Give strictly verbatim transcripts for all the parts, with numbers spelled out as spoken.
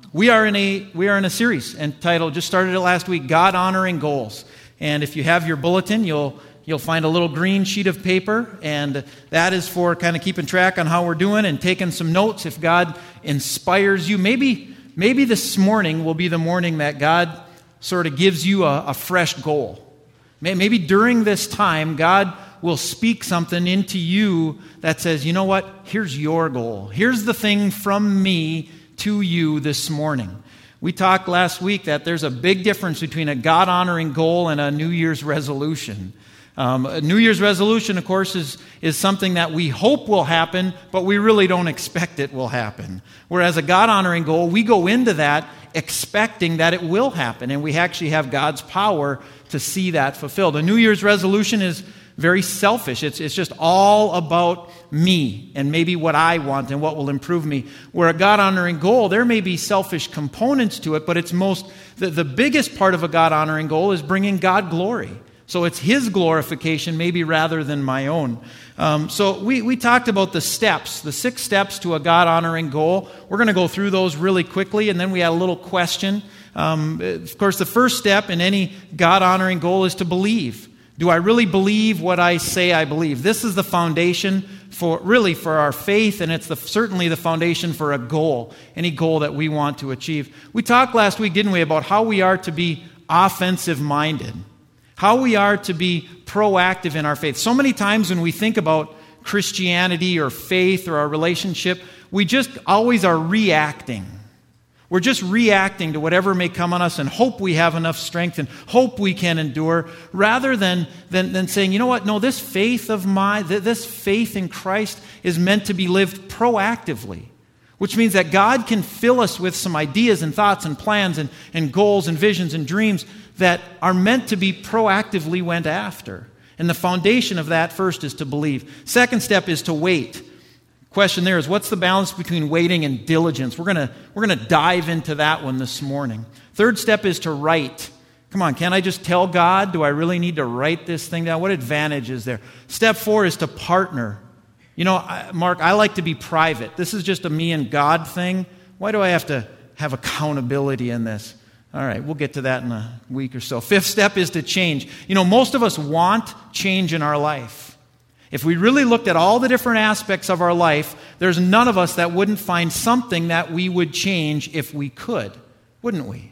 we are in a we are in a series entitled, just started it last week, God Honoring Goals. And if you have your bulletin, you'll you'll find a little green sheet of paper, and that is for kind of keeping track on how we're doing and taking some notes. If God inspires you, maybe maybe this morning will be the morning that God sort of gives you a, a fresh goal. Maybe during this time, God will speak something into you that says, you know what, here's your goal. Here's the thing from me to you this morning. We talked last week that there's a big difference between a God-honoring goal and a New Year's resolution. Um, a New Year's resolution, of course, is, is something that we hope will happen, but we really don't expect it will happen. Whereas a God-honoring goal, we go into that expecting that it will happen, and we actually have God's power to see that fulfilled. A New Year's resolution is very selfish. It's, it's just all about me and maybe what I want and what will improve me. Where a God-honoring goal, there may be selfish components to it, but it's most the, the biggest part of a God-honoring goal is bringing God glory. So it's His glorification maybe rather than my own. Um, so we, we talked about the steps, the six steps to a God-honoring goal. We're going to go through those really quickly, and then we had a little question. Um, of course, the first step in any God-honoring goal is to believe. Do I really believe what I say I believe? This is the foundation for really for our faith, and it's the, certainly the foundation for a goal, any goal that we want to achieve. We talked last week, didn't we, about how we are to be offensive-minded, how we are to be proactive in our faith. So many times when we think about Christianity or faith or our relationship, we just always are reacting. We're just reacting to whatever may come on us and hope we have enough strength and hope we can endure, rather than, than, than saying, you know what, no, this faith of mine, this faith in Christ is meant to be lived proactively, which means that God can fill us with some ideas and thoughts and plans and, and goals and visions and dreams that are meant to be proactively went after. And the foundation of that first is to believe. Second step is to wait. Question there is, what's the balance between waiting and diligence? We're gonna we're gonna dive into that one this morning. Third step is to write. Come on, can't I just tell God? Do I really need to write this thing down? What advantage is there? Step four is to partner. You know, Mark, I like to be private. This is just a me and God thing. Why do I have to have accountability in this? All right, we'll get to that in a week or so. Fifth step is to change. You know, most of us want change in our life. If we really looked at all the different aspects of our life, there's none of us that wouldn't find something that we would change if we could, wouldn't we?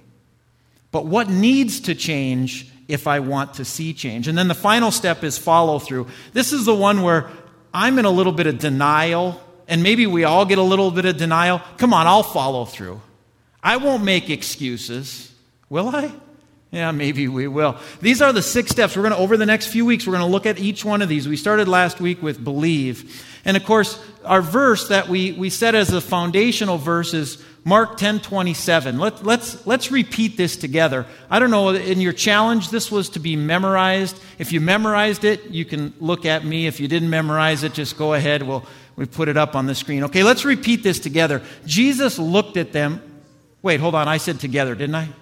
But what needs to change if I want to see change? And then the final step is follow through. This is the one where I'm in a little bit of denial, and maybe we all get a little bit of denial. Come on, I'll follow through. I won't make excuses. Will I? Yeah, maybe we will. These are the six steps. We're going to, over the next few weeks, we're going to look at each one of these. We started last week with believe. And of course, our verse that we, we set as a foundational verse is Mark ten twenty-seven. Let, let's, let's repeat this together. I don't know, in your challenge, this was to be memorized. If you memorized it, you can look at me. If you didn't memorize it, just go ahead. We'll, we put it up on the screen. Okay, let's repeat this together. Jesus looked at them. Wait, hold on. I said together, didn't I?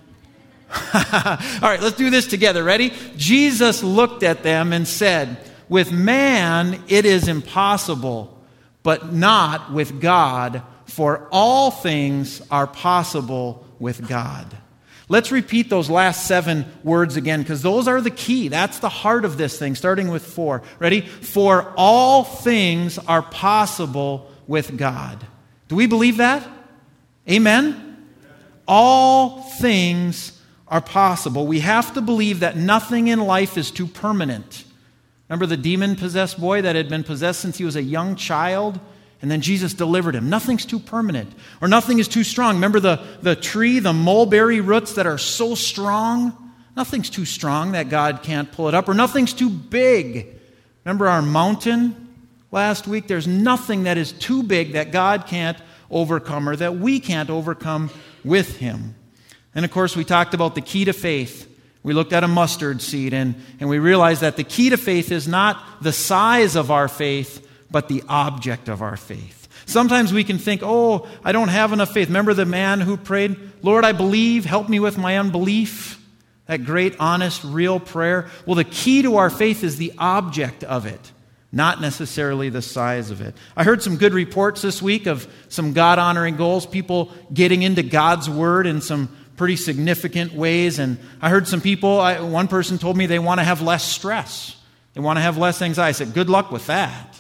All right, let's do this together. Ready? Jesus looked at them and said, with man it is impossible, but not with God, for all things are possible with God. Let's repeat those last seven words again, because those are the key. That's the heart of this thing, starting with four. Ready? For all things are possible with God. Do we believe that? Amen? All things are possible. We have to believe that nothing in life is too permanent. Remember the demon-possessed boy that had been possessed since he was a young child? And then Jesus delivered him. Nothing's too permanent. Or nothing is too strong. Remember the, the tree, the mulberry roots that are so strong? Nothing's too strong that God can't pull it up. Or nothing's too big. Remember our mountain last week? There's nothing that is too big that God can't overcome or that we can't overcome with Him. And of course, we talked about the key to faith. We looked at a mustard seed, and, and we realized that the key to faith is not the size of our faith, but the object of our faith. Sometimes we can think, oh, I don't have enough faith. Remember the man who prayed, Lord, I believe, help me with my unbelief? That great, honest, real prayer. Well, the key to our faith is the object of it, not necessarily the size of it. I heard some good reports this week of some God-honoring goals, people getting into God's Word in some pretty significant ways. And I heard some people, I, one person told me they want to have less stress. They want to have less anxiety. I said, good luck with that.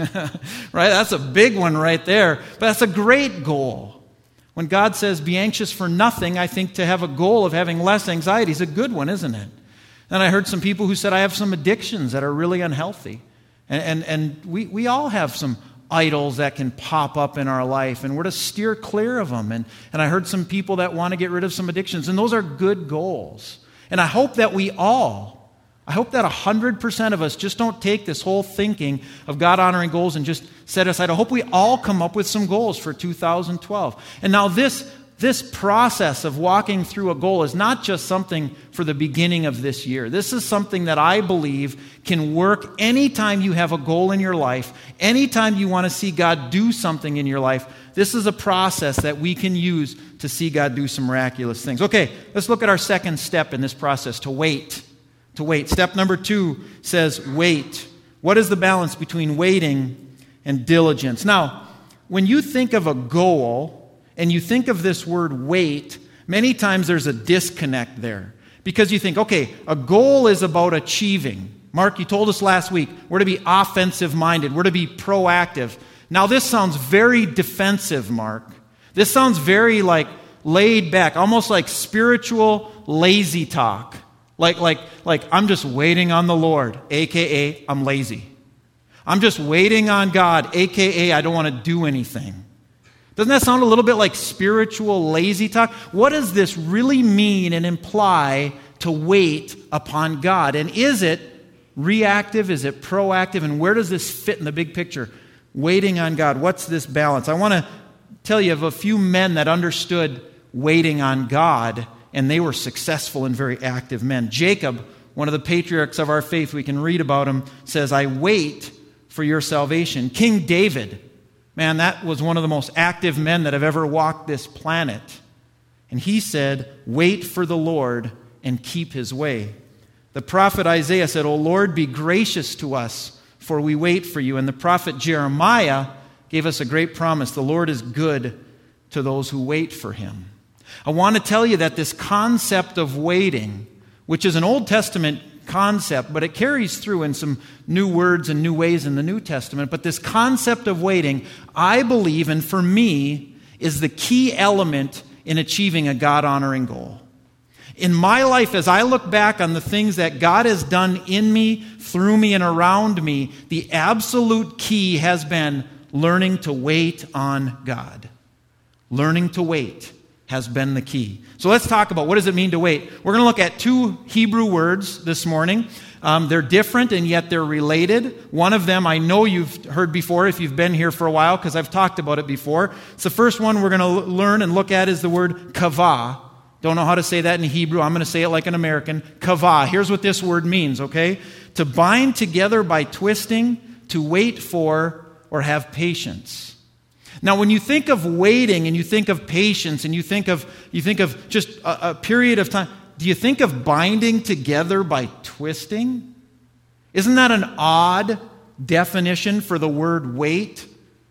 Right? That's a big one right there. But that's a great goal. When God says, be anxious for nothing, I think to have a goal of having less anxiety is a good one, isn't it? And I heard some people who said, I have some addictions that are really unhealthy. And, and, and we, we all have some idols that can pop up in our life, and we're to steer clear of them. And, and I heard some people that want to get rid of some addictions, and those are good goals. And I hope that we all, I hope that one hundred percent of us just don't take this whole thinking of God-honoring goals and just set aside. I hope we all come up with some goals for two thousand twelve. And now this This process of walking through a goal is not just something for the beginning of this year. This is something that I believe can work anytime you have a goal in your life, anytime you want to see God do something in your life. This is a process that we can use to see God do some miraculous things. Okay, let's look at our second step in this process, to wait. To wait. Step number two says wait. What is the balance between waiting and diligence? Now, when you think of a goal, and you think of this word wait, many times there's a disconnect there. Because you think, okay, a goal is about achieving. Mark, you told us last week, we're to be offensive-minded. We're to be proactive. Now this sounds very defensive, Mark. This sounds very like laid back, almost like spiritual lazy talk. Like, like, like I'm just waiting on the Lord, a k a I'm lazy. I'm just waiting on God, a k a I don't want to do anything. Doesn't that sound a little bit like spiritual lazy talk? What does this really mean and imply to wait upon God? And is it reactive? Is it proactive? And where does this fit in the big picture? Waiting on God. What's this balance? I want to tell you of a few men that understood waiting on God, and they were successful and very active men. Jacob, one of the patriarchs of our faith, we can read about him, says, I wait for your salvation. King David, man, that was one of the most active men that have ever walked this planet. And he said, wait for the Lord and keep his way. The prophet Isaiah said, O Lord, be gracious to us, for we wait for you. And the prophet Jeremiah gave us a great promise. The Lord is good to those who wait for him. I want to tell you that this concept of waiting, which is an Old Testament concept, but it carries through in some new words and new ways in the New Testament. But this concept of waiting, I believe, and for me, is the key element in achieving a God-honoring goal. In my life, as I look back on the things that God has done in me, through me, and around me, the absolute key has been learning to wait on God. Learning to wait has been the key. So let's talk about what does it mean to wait. We're going to look at two Hebrew words this morning. Um, they're different and yet they're related. One of them I know you've heard before if you've been here for a while because I've talked about it before. It's the first one we're going to learn and look at is the word kavah. Don't know how to say that in Hebrew. I'm going to say it like an American. Kavah. Here's what this word means, okay? To bind together by twisting, to wait for, or have patience. Now, when you think of waiting and you think of patience and you think of you think of just a, a period of time, do you think of binding together by twisting? Isn't that an odd definition for the word wait?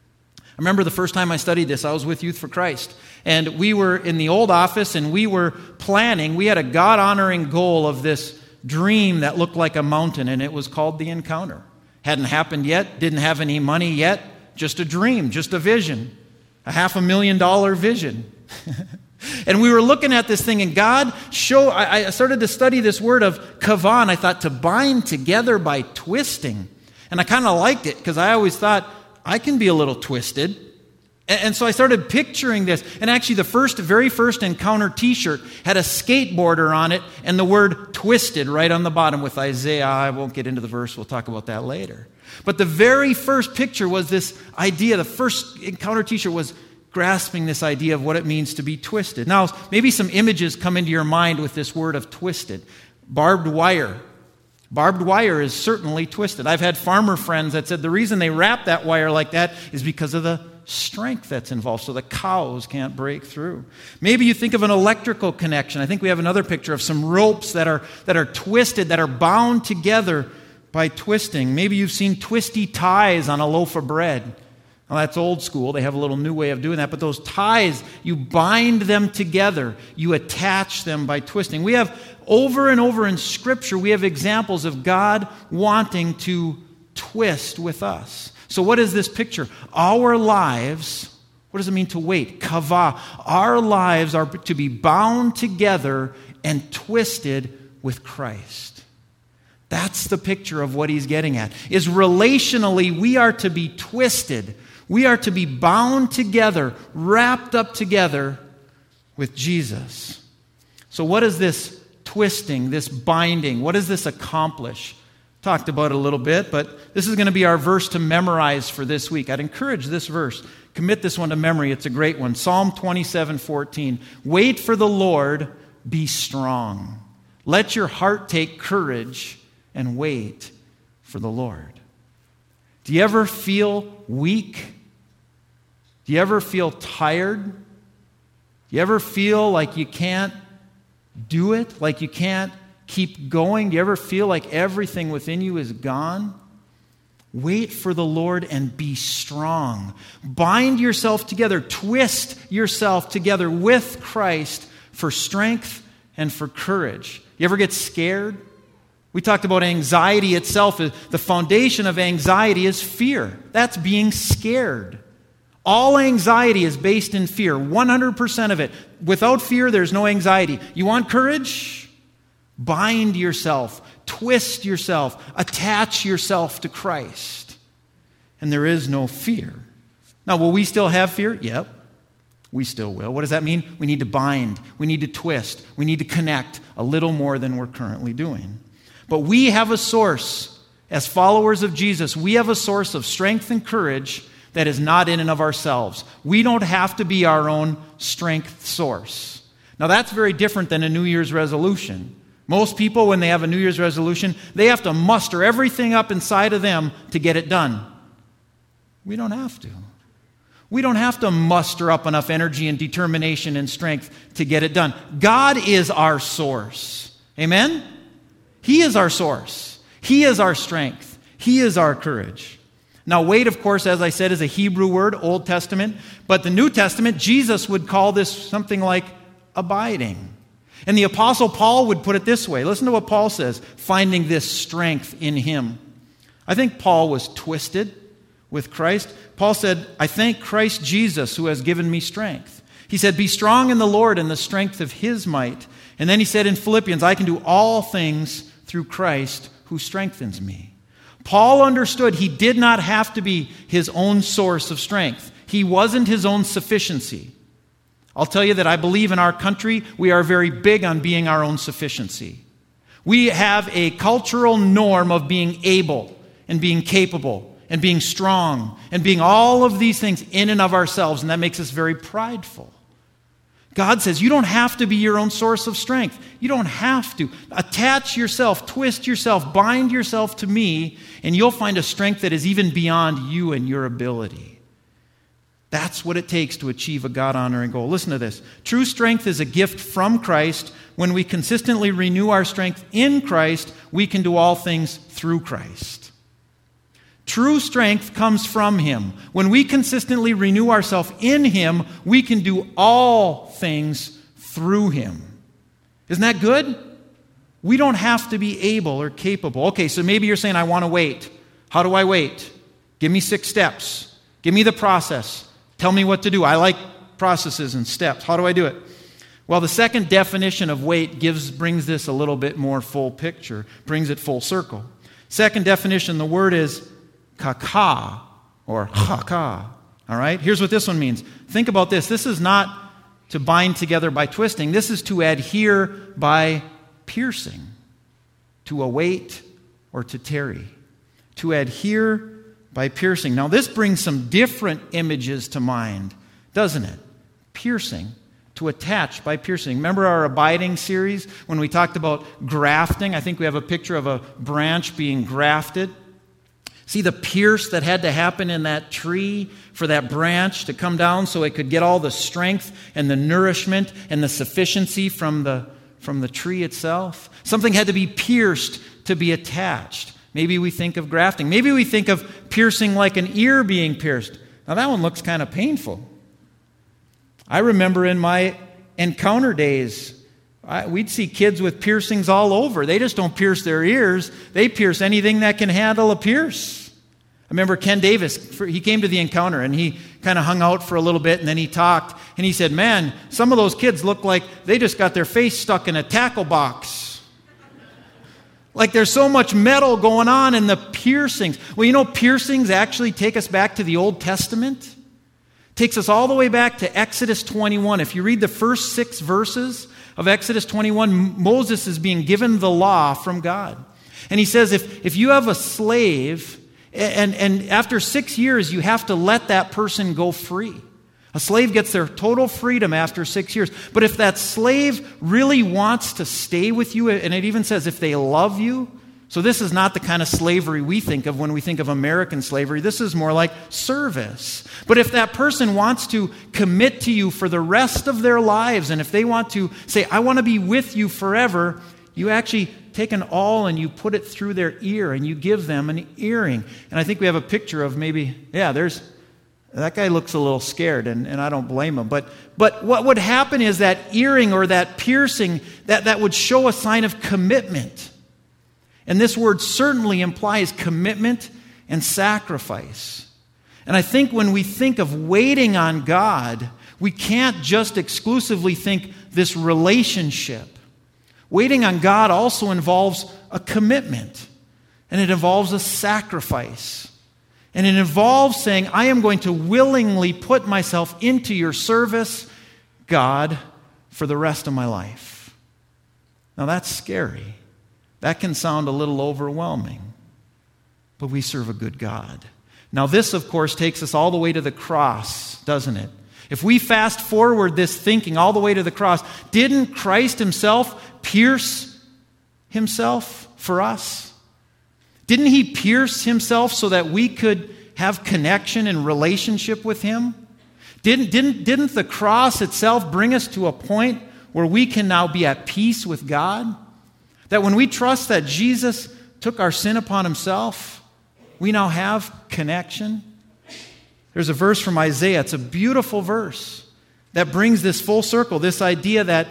I remember the first time I studied this, I was with Youth for Christ. And we were in the old office and we were planning. We had a God-honoring goal of this dream that looked like a mountain, and it was called the Encounter. Hadn't happened yet, didn't have any money yet. Just a dream, just a vision, a half a million dollar vision. And we were looking at this thing, and God showed, I, I started to study this word of kavah, and I thought to bind together by twisting. And I kind of liked it because I always thought, I can be a little twisted. And, and so I started picturing this. And actually the first, very first Encounter t-shirt had a skateboarder on it and the word twisted right on the bottom with Isaiah. I won't get into the verse, we'll talk about that later. But the very first picture was this idea, the first Encounter t-shirt was grasping this idea of what it means to be twisted. Now, maybe some images come into your mind with this word of twisted. Barbed wire. Barbed wire is certainly twisted. I've had farmer friends that said the reason they wrap that wire like that is because of the strength that's involved, so the cows can't break through. Maybe you think of an electrical connection. I think we have another picture of some ropes that are, that are twisted, that are bound together by twisting. Maybe you've seen twisty ties on a loaf of bread. Well, that's old school. They have a little new way of doing that. But those ties, you bind them together. You attach them by twisting. We have over and over in Scripture, we have examples of God wanting to twist with us. So what is this picture? Our lives, what does it mean to wait? Kavah. Our lives are to be bound together and twisted with Christ. That's the picture of what he's getting at. Is relationally, we are to be twisted. We are to be bound together, wrapped up together with Jesus. So what is this twisting, this binding? What does this accomplish? Talked about it a little bit, but this is going to be our verse to memorize for this week. I'd encourage this verse. Commit this one to memory. It's a great one. Psalm twenty-seven fourteen. Wait for the Lord, be strong. Let your heart take courage and wait for the Lord. Do you ever feel weak? Do you ever feel tired? Do you ever feel like you can't do it? Like you can't keep going? Do you ever feel like everything within you is gone? Wait for the Lord and be strong. Bind yourself together. Twist yourself together with Christ for strength and for courage. You ever get scared? We talked about anxiety itself. The foundation of anxiety is fear. That's being scared. All anxiety is based in fear, one hundred percent of it. Without fear, there's no anxiety. You want courage? Bind yourself, twist yourself, attach yourself to Christ. And there is no fear. Now, will we still have fear? Yep, we still will. What does that mean? We need to bind, we need to twist, we need to connect a little more than we're currently doing. But we have a source, as followers of Jesus, we have a source of strength and courage that is not in and of ourselves. We don't have to be our own strength source. Now that's very different than a New Year's resolution. Most people, when they have a New Year's resolution, they have to muster everything up inside of them to get it done. We don't have to. We don't have to muster up enough energy and determination and strength to get it done. God is our source. Amen? He is our source. He is our strength. He is our courage. Now, wait, of course, as I said, is a Hebrew word, Old Testament. But the New Testament, Jesus would call this something like abiding. And the Apostle Paul would put it this way. Listen to what Paul says, finding this strength in him. I think Paul was twisted with Christ. Paul said, I thank Christ Jesus who has given me strength. He said, be strong in the Lord and the strength of his might. And then he said in Philippians, I can do all things through Christ who strengthens me. Paul understood he did not have to be his own source of strength. He wasn't his own sufficiency. I'll tell you that I believe in our country, we are very big on being our own sufficiency. We have a cultural norm of being able and being capable and being strong and being all of these things in and of ourselves, and that makes us very prideful. God says you don't have to be your own source of strength. You don't have to. Attach yourself, twist yourself, bind yourself to me, and you'll find a strength that is even beyond you and your ability. That's what it takes to achieve a God-honoring goal. Listen to this. True strength is a gift from Christ. When we consistently renew our strength in Christ, we can do all things through Christ. True strength comes from Him. When we consistently renew ourselves in Him, we can do all things through Him. Isn't that good? We don't have to be able or capable. Okay, so maybe you're saying, I want to wait. How do I wait? Give me six steps. Give me the process. Tell me what to do. I like processes and steps. How do I do it? Well, the second definition of wait gives brings this a little bit more full picture, brings it full circle. Second definition, the word is kaka or chaka. All right? Here's what this one means. Think about this. This is not to bind together by twisting. This is to adhere by piercing, to await or to tarry. To adhere by piercing. Now, this brings some different images to mind, doesn't it? Piercing. To attach by piercing. Remember our abiding series when we talked about grafting? I think we have a picture of a branch being grafted. See the pierce that had to happen in that tree for that branch to come down so it could get all the strength and the nourishment and the sufficiency from the, from the tree itself? Something had to be pierced to be attached. Maybe we think of grafting. Maybe we think of piercing like an ear being pierced. Now that one looks kind of painful. I remember in my encounter days, I, we'd see kids with piercings all over. They just don't pierce their ears. They pierce anything that can handle a pierce. I remember Ken Davis, he came to the encounter and he kind of hung out for a little bit and then he talked and he said, man, some of those kids look like they just got their face stuck in a tackle box. Like there's so much metal going on in the piercings. Well, you know, piercings actually take us back to the Old Testament. Takes us all the way back to Exodus twenty-one. If you read the first six verses of Exodus twenty-one, Moses is being given the law from God. And he says, if, if you have a slave, and, and after six years, you have to let that person go free. A slave gets their total freedom after six years. But if that slave really wants to stay with you, and it even says if they love you, so this is not the kind of slavery we think of when we think of American slavery. This is more like service. But if that person wants to commit to you for the rest of their lives, and if they want to say, I want to be with you forever, you actually take an awl and you put it through their ear and you give them an earring. And I think we have a picture of maybe, yeah, there's, that guy looks a little scared, and, and I don't blame him. But, but what would happen is that earring or that piercing, that, that would show a sign of commitment. And this word certainly implies commitment and sacrifice. And I think when we think of waiting on God, we can't just exclusively think this relationship. Waiting on God also involves a commitment, and it involves a sacrifice. And it involves saying, I am going to willingly put myself into your service, God, for the rest of my life. Now that's scary. That can sound a little overwhelming, but we serve a good God. Now this, of course, takes us all the way to the cross, doesn't it? If we fast forward this thinking all the way to the cross, didn't Christ himself pierce himself for us? Didn't he pierce himself so that we could have connection and relationship with him? Didn't, didn't, didn't the cross itself bring us to a point where we can now be at peace with God? That when we trust that Jesus took our sin upon himself, we now have connection. There's a verse from Isaiah. It's a beautiful verse that brings this full circle, this idea that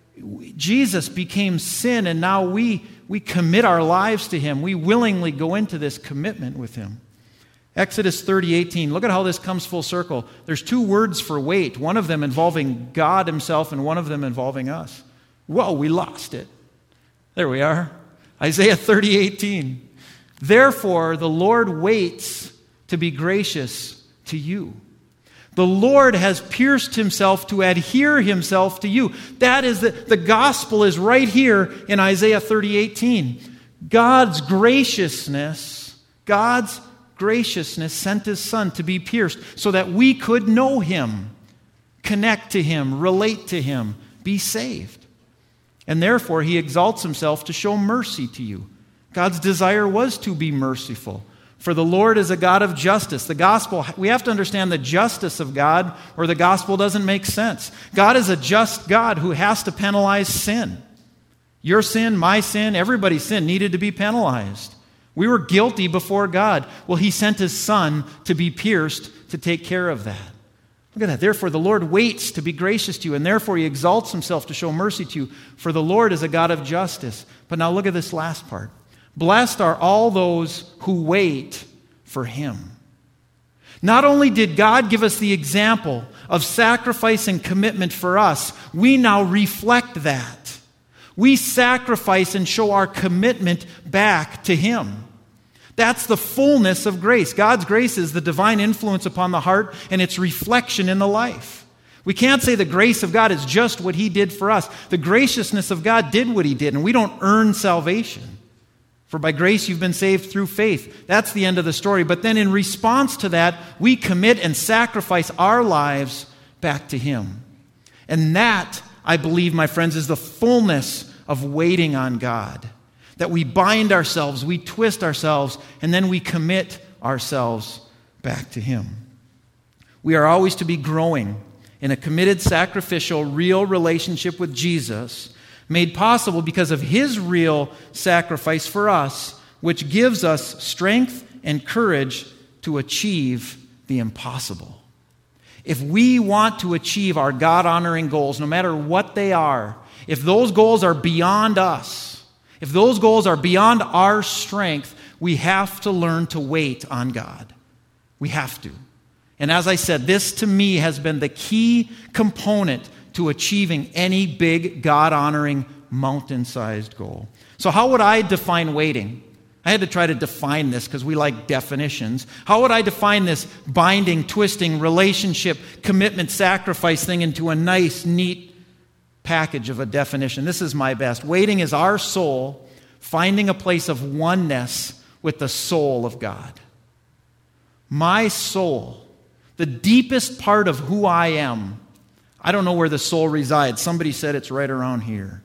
Jesus became sin and now we, we commit our lives to him. We willingly go into this commitment with him. Exodus thirty eighteen. Look at how this comes full circle. There's two words for wait, one of them involving God himself and one of them involving us. Whoa, we lost it. There we are. Isaiah thirty eighteen. Therefore, the Lord waits to be gracious to you. The Lord has pierced himself to adhere himself to you. That is the, the gospel is right here in Isaiah thirty eighteen. God's graciousness, God's graciousness sent his Son to be pierced so that we could know him, connect to him, relate to him, be saved. And therefore, he exalts himself to show mercy to you. God's desire was to be merciful. For the Lord is a God of justice. The gospel, we have to understand the justice of God, or the gospel doesn't make sense. God is a just God who has to penalize sin. Your sin, my sin, everybody's sin needed to be penalized. We were guilty before God. Well, he sent his Son to be pierced to take care of that. Look at that. Therefore, the Lord waits to be gracious to you, and therefore he exalts himself to show mercy to you. For the Lord is a God of justice. But now look at this last part. Blessed are all those who wait for him. Not only did God give us the example of sacrifice and commitment for us, we now reflect that. We sacrifice and show our commitment back to him. That's the fullness of grace. God's grace is the divine influence upon the heart and its reflection in the life. We can't say the grace of God is just what he did for us. The graciousness of God did what he did, and we don't earn salvation. For by grace you've been saved through faith. That's the end of the story. But then in response to that, we commit and sacrifice our lives back to him. And that, I believe, my friends, is the fullness of waiting on God. That we bind ourselves, we twist ourselves, and then we commit ourselves back to him. We are always to be growing in a committed, sacrificial, real relationship with Jesus, made possible because of his real sacrifice for us which gives us strength and courage to achieve the impossible. If we want to achieve our God-honoring goals, no matter what they are, if those goals are beyond us, if those goals are beyond our strength, we have to learn to wait on God. We have to. And as I said, this to me has been the key component to achieving any big God-honoring mountain-sized goal. So how would I define waiting? I had to try to define this because we like definitions. How would I define this binding, twisting, relationship, commitment, sacrifice thing into a nice, neat package of a definition? This is my best. Waiting is our soul finding a place of oneness with the soul of God. My soul, the deepest part of who I am. I don't know where the soul resides. Somebody said it's right around here.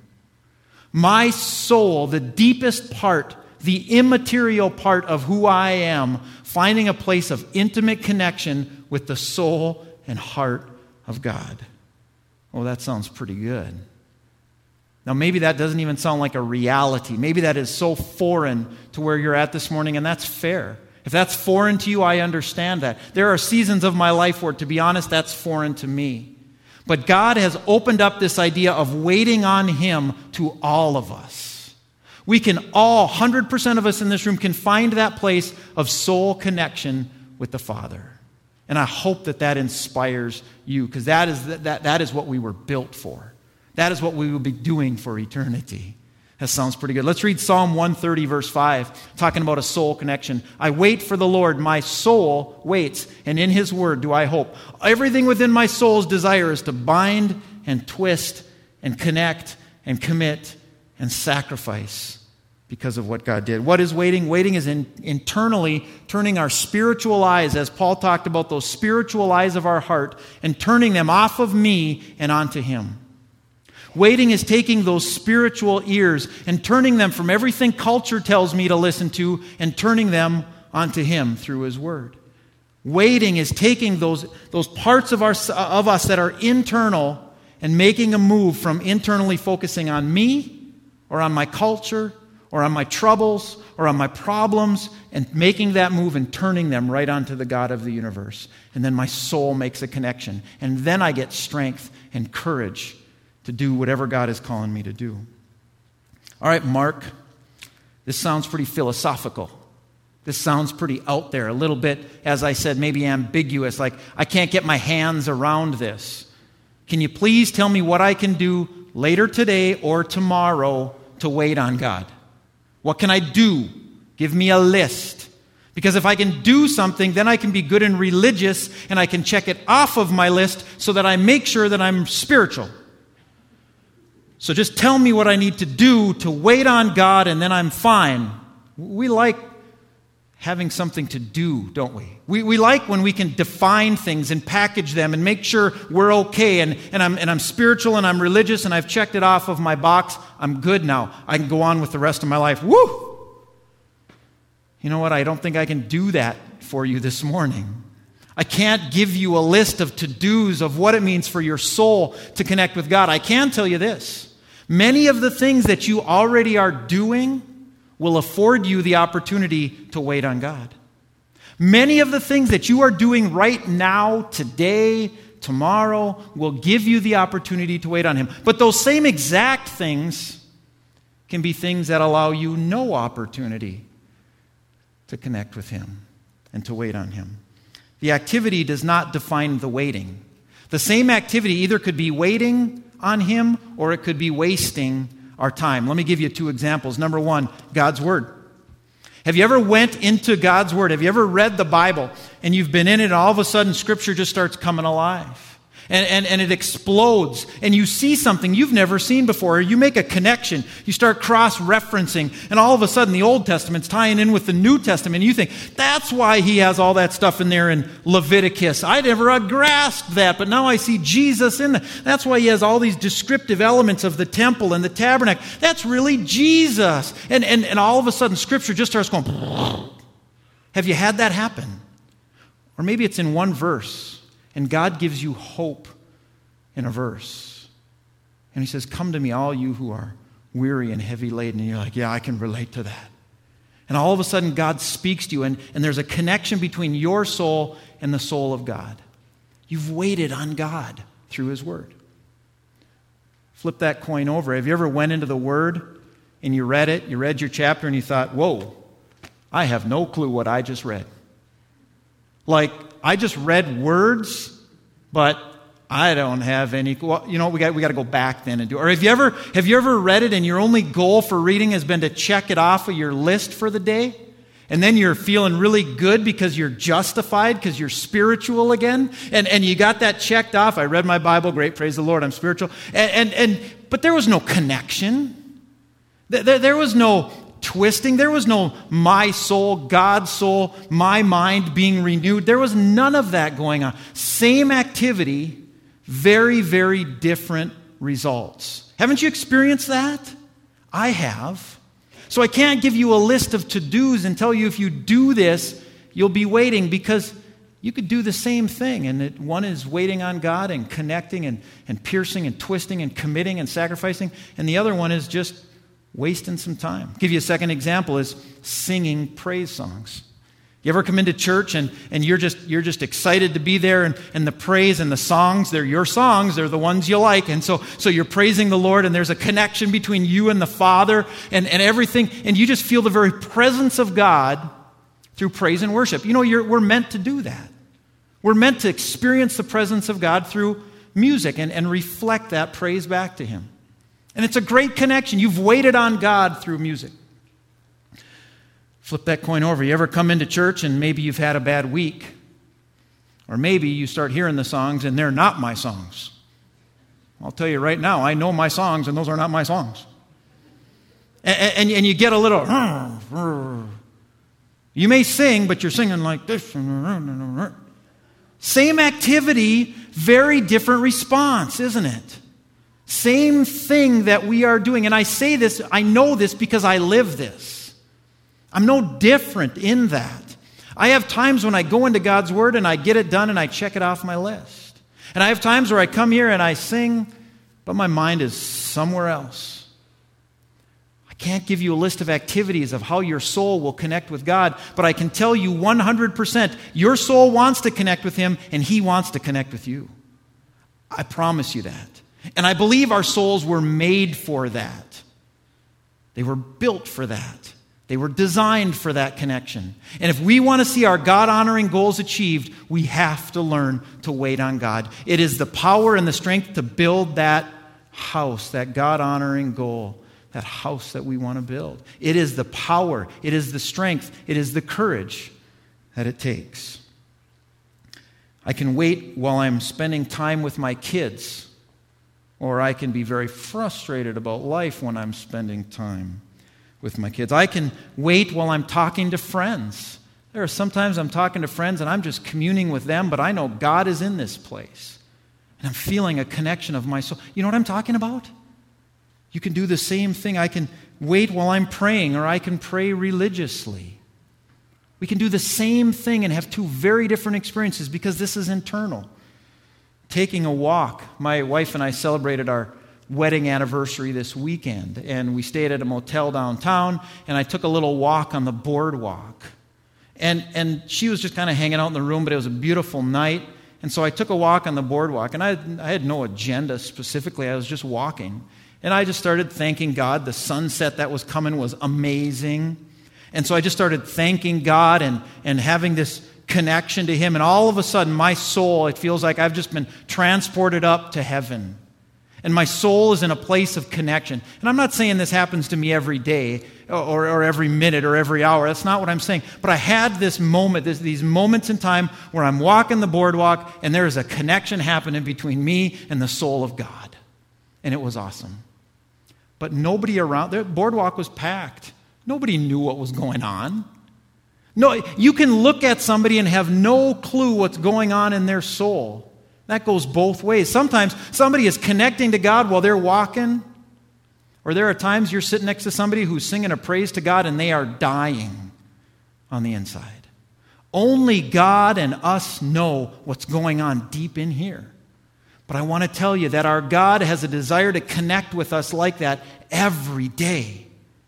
My soul, the deepest part, the immaterial part of who I am, finding a place of intimate connection with the soul and heart of God. Oh, that sounds pretty good. Now, maybe that doesn't even sound like a reality. Maybe that is so foreign to where you're at this morning, and that's fair. If that's foreign to you, I understand that. There are seasons of my life where, to be honest, that's foreign to me. But God has opened up this idea of waiting on Him to all of us. We can all, one hundred percent of us in this room, can find that place of soul connection with the Father. And I hope that that inspires you, because that is, that, that is what we were built for. That is what we will be doing for eternity. That sounds pretty good. Let's read Psalm one thirty, verse five, talking about a soul connection. I wait for the Lord. My soul waits, and in His word do I hope. Everything within my soul's desire is to bind and twist and connect and commit and sacrifice because of what God did. What is waiting? Waiting is in, internally turning our spiritual eyes, as Paul talked about, those spiritual eyes of our heart, and turning them off of me and onto Him. Waiting is taking those spiritual ears and turning them from everything culture tells me to listen to and turning them onto Him through His Word. Waiting is taking those, those parts of, our, of us that are internal and making a move from internally focusing on me or on my culture or on my troubles or on my problems and making that move and turning them right onto the God of the universe. And then my soul makes a connection. And then I get strength and courage to do whatever God is calling me to do. All right, Mark, this sounds pretty philosophical. This sounds pretty out there, a little bit, as I said, maybe ambiguous, like I can't get my hands around this. Can you please tell me what I can do later today or tomorrow to wait on God? What can I do? Give me a list. Because if I can do something, then I can be good and religious, and I can check it off of my list so that I make sure that I'm spiritual. So just tell me what I need to do to wait on God, and then I'm fine. We like having something to do, don't we? We, we like when we can define things and package them and make sure we're okay, and, and, I'm, and I'm spiritual and I'm religious and I've checked it off of my box. I'm good now. I can go on with the rest of my life. Woo! You know what? I don't think I can do that for you this morning. I can't give you a list of to-dos of what it means for your soul to connect with God. I can tell you this. Many of the things that you already are doing will afford you the opportunity to wait on God. Many of the things that you are doing right now, today, tomorrow, will give you the opportunity to wait on Him. But those same exact things can be things that allow you no opportunity to connect with Him and to wait on Him. The activity does not define the waiting. The same activity either could be waiting on Him or it could be wasting our time. Let me give you two examples. Number one, God's Word. Have you ever went into God's Word? Have you ever read the Bible and you've been in it and all of a sudden Scripture just starts coming alive? And, and, and it explodes, and you see something you've never seen before, or you make a connection, you start cross-referencing, and all of a sudden the Old Testament's tying in with the New Testament, and you think, that's why he has all that stuff in there in Leviticus. I never uh, grasped that, but now I see Jesus in there. That's why he has all these descriptive elements of the temple and the tabernacle. That's really Jesus. And, and, and all of a sudden Scripture just starts going, have you had that happen? Or maybe it's in one verse. And God gives you hope in a verse. And He says, come to me, all you who are weary and heavy laden. And you're like, yeah, I can relate to that. And all of a sudden, God speaks to you, and, and there's a connection between your soul and the soul of God. You've waited on God through His Word. Flip that coin over. Have you ever went into the Word and you read it, you read your chapter, and you thought, whoa, I have no clue what I just read. Like, I just read words, but I don't have any. Well, you know, we got we got to go back then and do. Or have you ever have you ever read it and your only goal for reading has been to check it off of your list for the day, and then you're feeling really good because you're justified because you're spiritual again, and and you got that checked off. I read my Bible, great, praise the Lord, I'm spiritual, and and, and but there was no connection. There, there was no twisting. There was no my soul, God's soul, my mind being renewed. There was none of that going on. Same activity. Very, very different results. Haven't you experienced that? I have. So I can't give you a list of to-dos and tell you if you do this, you'll be waiting, because you could do the same thing. And it, one is waiting on God and connecting and, and piercing and twisting and committing and sacrificing. And the other one is just wasting some time. I'll give you a second example is singing praise songs. You ever come into church and, and you're just you're just excited to be there, and, and the praise and the songs, they're your songs, they're the ones you like. And so so you're praising the Lord, and there's a connection between you and the Father and, and everything, and you just feel the very presence of God through praise and worship. You know, you're, we're meant to do that. We're meant to experience the presence of God through music and, and reflect that praise back to Him. And it's a great connection. You've waited on God through music. Flip that coin over. You ever come into church and maybe you've had a bad week? Or maybe you start hearing the songs and they're not my songs. I'll tell you right now, I know my songs and those are not my songs. And, and, and you get a little... You may sing, but you're singing like this. Same activity, very different response, isn't it? Same thing that we are doing. And I say this, I know this because I live this. I'm no different in that. I have times when I go into God's Word and I get it done and I check it off my list. And I have times where I come here and I sing, but my mind is somewhere else. I can't give you a list of activities of how your soul will connect with God, but I can tell you one hundred percent your soul wants to connect with Him and He wants to connect with you. I promise you that. And I believe our souls were made for that. They were built for that. They were designed for that connection. And if we want to see our God-honoring goals achieved, we have to learn to wait on God. It is the power and the strength to build that house, that God-honoring goal, that house that we want to build. It is the power, it is the strength, it is the courage that it takes. I can wait while I'm spending time with my kids, or I can be very frustrated about life when I'm spending time with my kids. I can wait while I'm talking to friends. There are sometimes I'm talking to friends and I'm just communing with them, but I know God is in this place. And I'm feeling a connection of my soul. You know what I'm talking about? You can do the same thing. I can wait while I'm praying, or I can pray religiously. We can do the same thing and have two very different experiences because this is internal. Taking a walk. My wife and I celebrated our wedding anniversary this weekend, and we stayed at a motel downtown, and I took a little walk on the boardwalk. And and she was just kind of hanging out in the room, but it was a beautiful night, and so I took a walk on the boardwalk, and I, I had no agenda specifically. I was just walking, and I just started thanking God. The sunset that was coming was amazing, and so I just started thanking God and, and having this connection to Him, and all of a sudden, my soul, it feels like I've just been transported up to heaven. And my soul is in a place of connection. And I'm not saying this happens to me every day or, or every minute or every hour. That's not what I'm saying. But I had this moment, this, these moments in time where I'm walking the boardwalk and there is a connection happening between me and the soul of God. And it was awesome. But nobody around, the boardwalk was packed. Nobody knew what was going on. No, you can look at somebody and have no clue what's going on in their soul. That goes both ways. Sometimes somebody is connecting to God while they're walking, or there are times you're sitting next to somebody who's singing a praise to God and they are dying on the inside. Only God and us know what's going on deep in here. But I want to tell you that our God has a desire to connect with us like that every day.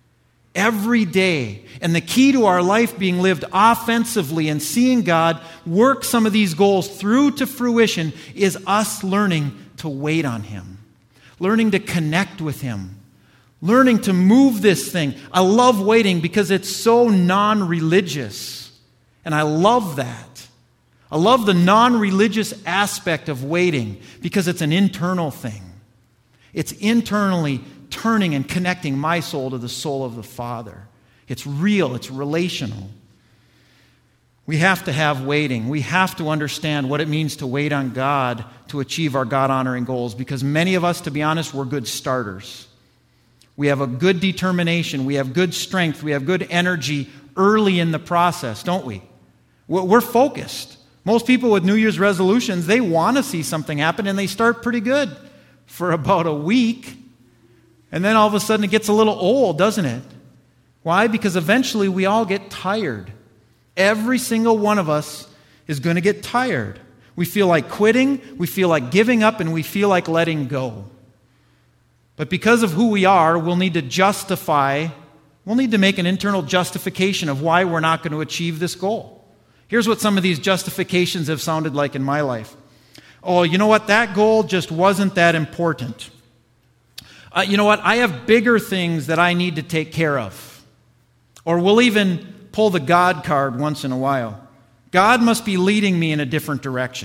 every day. And the key to our life being lived offensively and seeing God work some of these goals through to fruition is us learning to wait on Him, learning to connect with Him, learning to move this thing. I love waiting because it's so non-religious, and I love that. I love the non-religious aspect of waiting because it's an internal thing. It's internally turning and connecting my soul to the soul of the Father. It's real. It's relational. We have to have waiting. We have to understand what it means to wait on God to achieve our God-honoring goals, because many of us, to be honest, we're good starters. We have a good determination. We have good strength. We have good energy early in the process, don't we? We're focused. Most people with New Year's resolutions, they want to see something happen, and they start pretty good for about a week. And then all of a sudden it gets a little old, doesn't it? Why? Because eventually we all get tired. Every single one of us is going to get tired. We feel like quitting, we feel like giving up, and we feel like letting go. But because of who we are, we'll need to justify, we'll need to make an internal justification of why we're not going to achieve this goal. Here's what some of these justifications have sounded like in my life. Oh, you know what? That goal just wasn't that important. Uh, you know what? I have bigger things that I need to take care of. Or we'll even pull the God card once in a while. God must be leading me in a different direction.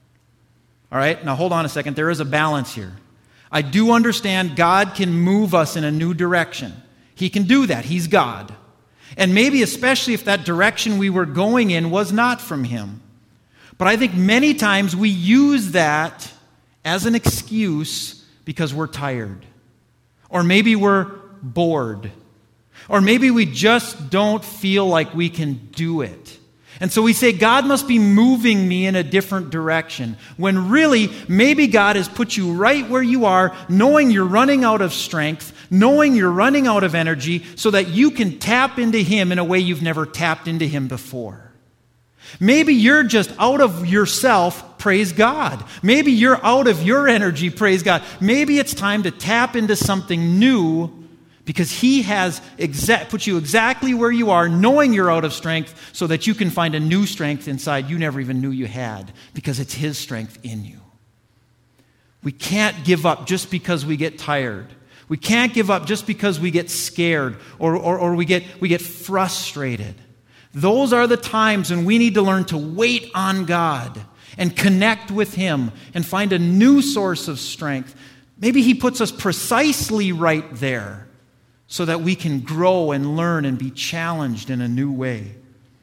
All right? Now hold on a second. There is a balance here. I do understand God can move us in a new direction. He can do that. He's God. And maybe especially if that direction we were going in was not from Him. But I think many times we use that as an excuse because we're tired. Or maybe we're bored. Or maybe we just don't feel like we can do it. And so we say, God must be moving me in a different direction. When really, maybe God has put you right where you are, knowing you're running out of strength, knowing you're running out of energy, so that you can tap into Him in a way you've never tapped into Him before. Maybe you're just out of yourself, praise God. Maybe you're out of your energy, praise God. Maybe it's time to tap into something new because He has exa- put you exactly where you are, knowing you're out of strength, so that you can find a new strength inside you never even knew you had, because it's His strength in you. We can't give up just because we get tired. We can't give up just because we get scared or, or, or we get, we get frustrated. Those are the times when we need to learn to wait on God and connect with Him and find a new source of strength. Maybe He puts us precisely right there so that we can grow and learn and be challenged in a new way.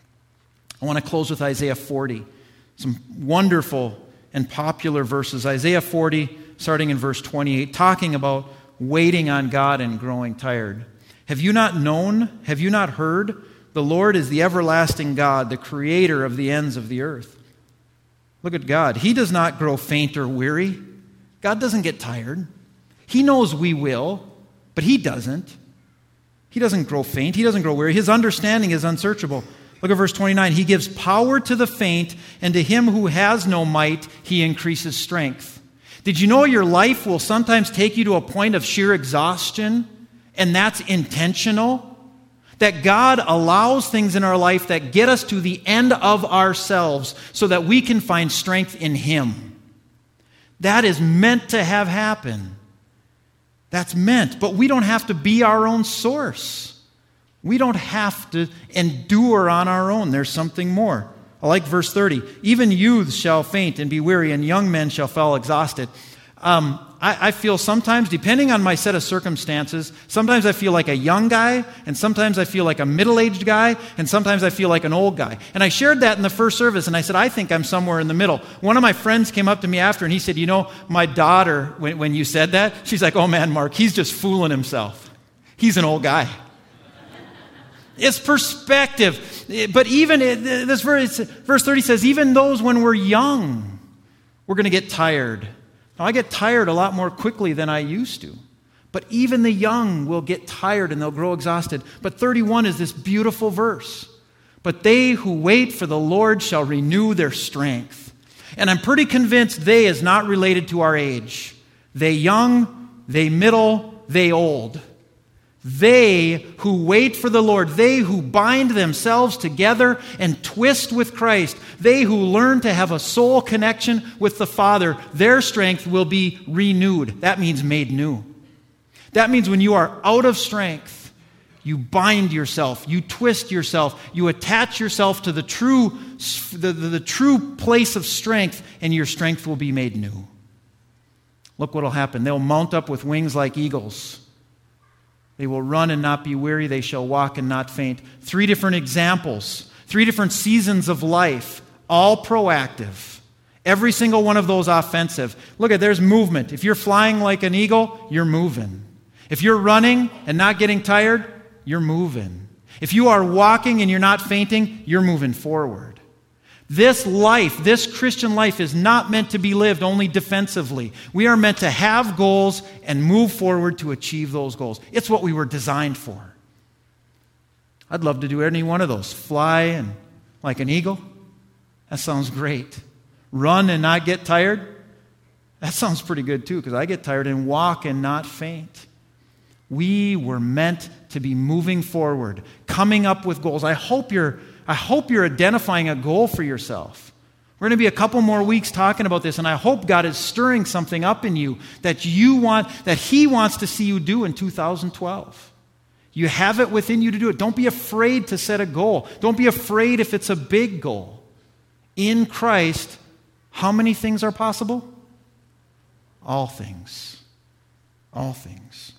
I want to close with Isaiah forty, some wonderful and popular verses. Isaiah forty, starting in verse twenty-eight, talking about waiting on God and growing tired. Have you not known? Have you not heard? The Lord is the everlasting God, the creator of the ends of the earth. Look at God. He does not grow faint or weary. God doesn't get tired. He knows we will, but He doesn't. He doesn't grow faint. He doesn't grow weary. His understanding is unsearchable. Look at verse twenty-nine. He gives power to the faint, and to him who has no might, He increases strength. Did you know your life will sometimes take you to a point of sheer exhaustion, and that's intentional? That God allows things in our life that get us to the end of ourselves so that we can find strength in Him. That is meant to have happen. That's meant. But we don't have to be our own source. We don't have to endure on our own. There's something more. I like verse thirty. Even youths shall faint and be weary, and young men shall fall exhausted. Um, I, I feel sometimes, depending on my set of circumstances, sometimes I feel like a young guy, and sometimes I feel like a middle-aged guy, and sometimes I feel like an old guy. And I shared that in the first service, and I said, I think I'm somewhere in the middle. One of my friends came up to me after, and he said, you know, my daughter, when, when you said that, she's like, oh man, Mark, he's just fooling himself. He's an old guy. It's perspective. But even, this verse, verse thirty says, even those when we're young, we're going to get tired. Now, I get tired a lot more quickly than I used to. But even the young will get tired and they'll grow exhausted. But thirty-one is this beautiful verse. But they who wait for the Lord shall renew their strength. And I'm pretty convinced they is not related to our age. They young, they middle, they old. They who wait for the Lord, they who bind themselves together and twist with Christ, they who learn to have a soul connection with the Father, their strength will be renewed. That means made new. That means when you are out of strength, you bind yourself, you twist yourself, you attach yourself to the true, the, the, the true place of strength, and your strength will be made new. Look what will happen. They'll mount up with wings like eagles. They will run and not be weary. They shall walk and not faint. Three different examples, three different seasons of life, all proactive. Every single one of those offensive. Look at, there's movement. If you're flying like an eagle, you're moving. If you're running and not getting tired, you're moving. If you are walking and you're not fainting, you're moving forward. This life, this Christian life, is not meant to be lived only defensively. We are meant to have goals and move forward to achieve those goals. It's what we were designed for. I'd love to do any one of those. Fly and like an eagle. That sounds great. Run and not get tired. That sounds pretty good too, because I get tired. And walk and not faint. We were meant to be moving forward, coming up with goals. I hope you're I hope you're identifying a goal for yourself. We're going to be a couple more weeks talking about this, and I hope God is stirring something up in you that you want, that He wants to see you do in two thousand twelve. You have it within you to do it. Don't be afraid to set a goal. Don't be afraid if it's a big goal. In Christ, how many things are possible? All things. All things.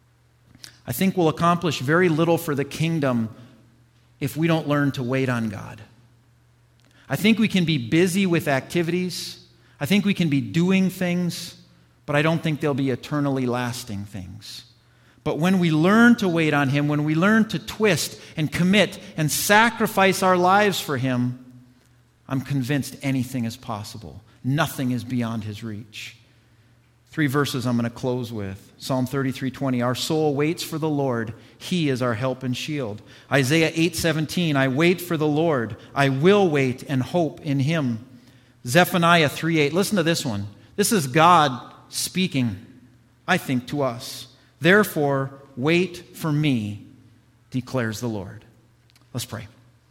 I think we'll accomplish very little for the kingdom if we don't learn to wait on God. I think we can be busy with activities. I think we can be doing things, but I don't think they'll be eternally lasting things. But when we learn to wait on Him, when we learn to twist and commit and sacrifice our lives for Him, I'm convinced anything is possible. Nothing is beyond His reach. Three verses I'm going to close with. Psalm thirty-three twenty, our soul waits for the Lord. He is our help and shield. Isaiah eight seventeen, I wait for the Lord. I will wait and hope in Him. Zephaniah three eight, listen to this one. This is God speaking, I think, to us. Therefore, wait for me, declares the Lord. Let's pray.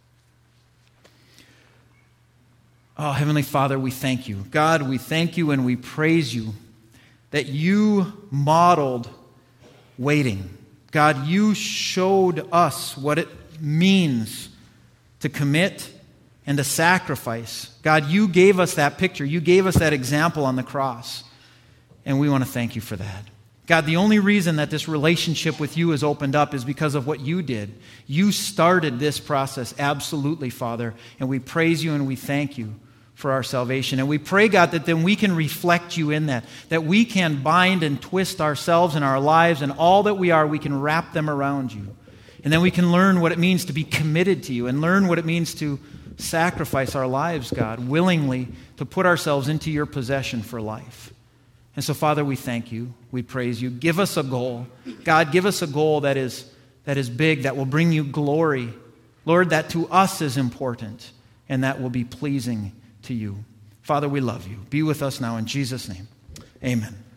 Oh, Heavenly Father, we thank you. God, we thank you and we praise you that you modeled waiting. God, you showed us what it means to commit and to sacrifice. God, you gave us that picture. You gave us that example on the cross. And we want to thank you for that. God, the only reason that this relationship with you is opened up is because of what you did. You started this process, absolutely, Father. And we praise you and we thank you for our salvation. And we pray, God, that then we can reflect you in that, that we can bind and twist ourselves and our lives and all that we are, we can wrap them around you. And then we can learn what it means to be committed to you and learn what it means to sacrifice our lives, God, willingly to put ourselves into your possession for life. And so, Father, we thank you. We praise you. Give us a goal. God, give us a goal that is, that is big, that will bring you glory. Lord, that to us is important and that will be pleasing to you. Father, we love you. Be with us now in Jesus' name. Amen.